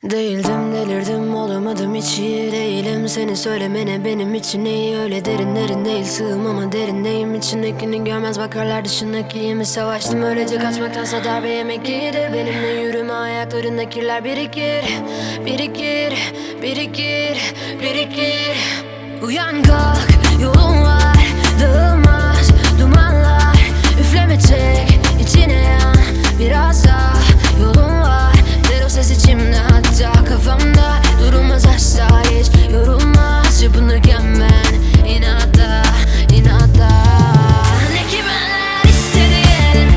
Değildim, delirdim, olamadım, hiç iyi değilim. Seni söylemene benim için iyi, öyle derinlerin değil. Sığım ama derindeyim, içindekini görmez bakarlar, dışındaki mi savaştım. Öylece kaçmaktansa darbe yemek iyidir. Benimle yürüme, ayaklarında kirler birikir. Birikir, birikir, birikir. Uyan kalk, yolun var, dağılmaz dumanlar. Üfleme çek, içine yan, biraz daha yolun var. Der o ses içimde, hatta kafamda. Durulmaz asla, hiç yorulmaz. Çırpınırken ben inatla, inatla. Ne ki benler istediğin,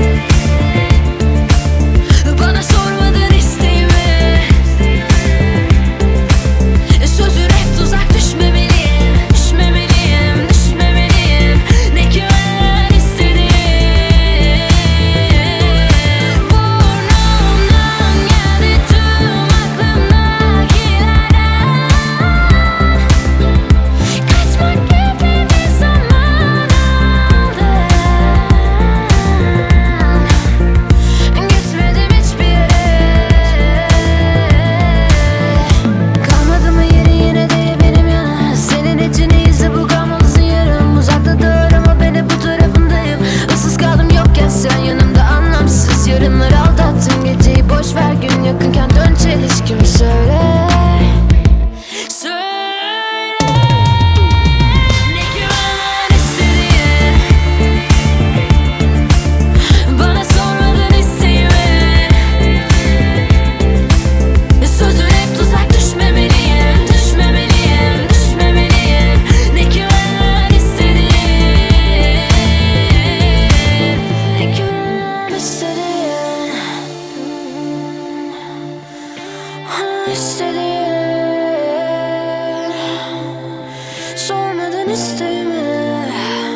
bana sormadın isteğimi. Sözün hep tuzak, düşmemeliyim, düşmemeliyim, düşmemeliyim. Ne ki benler istediğin. Burnumdan geldi tüm aklımdakilerden. Kaçmak gibi bir zaman aldı. Gitmedim hiçbir yere. Kalmadı mı yeri yine de benim yana. Senin için iyisi bu, kalmalısın yarım. Uzakta dur ama ben hep bu tarafındayım. Issız kaldım yokken sen yanımda, anlamsız yarınları aldattın. Geceyi boş ver, gün yakınken dön çelişkimi söyle. Söyle. Ne güven istediğin, bana sormadın isteğimi. Sözün hep tuzak, düşmemeliyim, düşmemeliyim, düşmemeliyim. Ne güven istediğin, ne güven istediğin, istediğin. Sormadın isteğimi,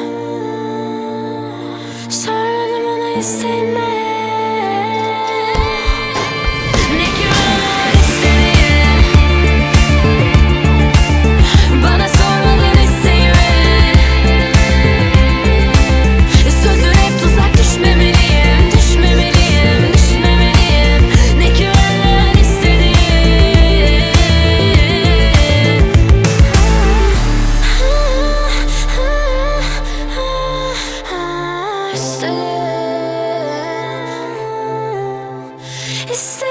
sormadın bana isteğimi. Ne güven istediğin, bana sormadın isteğimi. Sözün hep tuzak, düşmemeliyim, düşmemeliyim, düşmemeliyim. Ne güven istediğin, istediğin, istediğin.